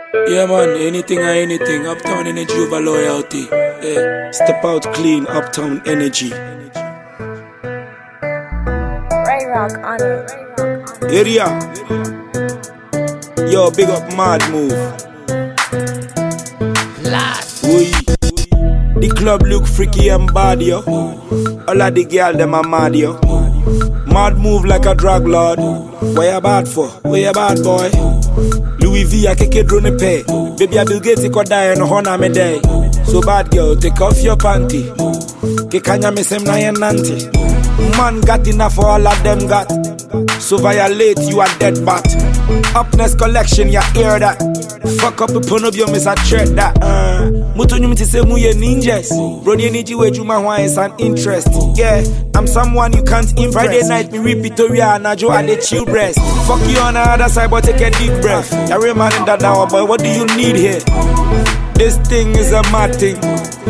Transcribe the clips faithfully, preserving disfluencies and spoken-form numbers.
Yeah man, anything or anything, Uptown Energy over loyalty. Yeah. Step out clean, Uptown Energy. Ray Rock on it. Area. Yo, big up Mad Move. Last. Oi. The club look freaky and bad, yo. All of the girls, them are mad, yo. Mad Move like a drug lord. What you bad for? What you bad, boy? Louis V, I keke drone pay. Baby, I Bill Gates, I could die and honor me day. So bad girl, take off your panty. Kekanya me sem na yen nanti. Man got enough for all of them got. So violate, you are dead bat. Upness collection, you hear that? Fuck up a pun of your miss a tread that. Uh, Mutu nyumiti se muye ninjas. Brody energy way you my wine is an interest. Yeah, I'm someone you can't impress. Friday night me read Victoria and Ajo and the chill breast. Fuck you on the other side, but take a deep breath. I remind that now, boy, what do you need here? This thing is a mad thing.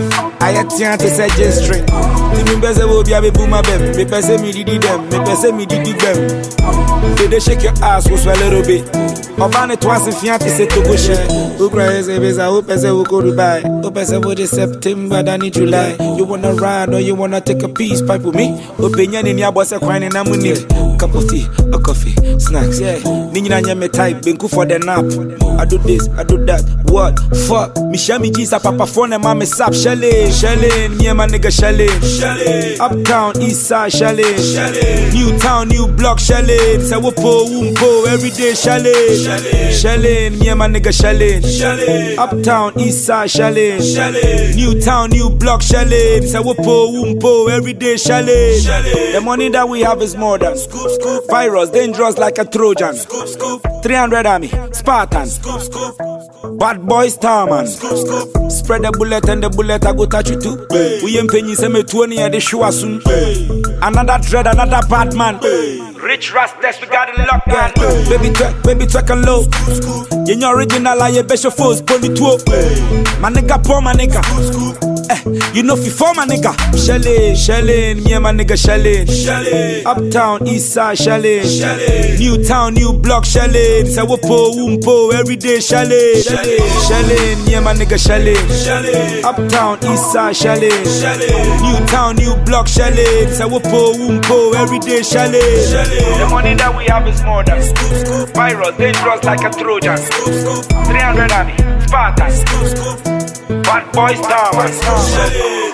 I had to say just string. Me pese wo bia be boom bem. Me pese me didi them. Me pese me didi them. They dey shake your ass was a little bit. Obane twice fianti se to go share. Who cries a beza? Who pese wo go Dubai? Who pese wo the September than in July? You wanna ride or you wanna take a piece pipe with me? Opinion in your boss a crying in a money. Cup of tea, a coffee, snacks. Yeah, Nina nyame type. Binku for the nap. I do this, I do that. What? Fuck. Me shami jisa papa phone and mama sap chalet. Chalet, me and my nigga chalet. Chalet. Uptown, east side chalet. Chalet. New town, new block chalet. Sawopo, wumpo, everyday chalet. Chalet. Chalet, me and my nigga chalet. Chalet. Uptown, east side chalet. Chalet. New town, new block chalet. Sawopo, wumpo, everyday chalet. Chalet. The money that we have is more than scoop, scoop. Virus, dangerous like a Trojan. Scoop, scoop. three hundred army, Spartan. Scoop, scoop. Bad boy Starman. Scoop, scoop. Spread the bullet and the bullet I go touch you too. Hey. We ain't paying some twenty at the show soon. Hey. Another dread, another bad man. Hey. Rich Rastas, we got it locked down. Hey. Baby twerk, baby twerk and low. Scoop, scoop. You know original, I bet your foes pony two. My nigga, poor my nigga. Scoop, scoop. Eh, you know fi for my nigga. Chalet, chalet, me and my nigga chalet. Chalet. Uptown, east side chalet. Chalet. New town, new block chalet. Sawopo, wumpo, everyday chalet. Chalet. Chalet, me and my nigga chalet. Chalet. Uptown, east side chalet. Chalet. New town, new block chalet. Sawopo, wumpo, everyday chalet. Chalet. The money that we have is more than scoop, scoop. Virus, dangerous like a Trojan. Scoop, scoop. three hundred army, Spartan. Scoop, scoop. Bad boy Starman.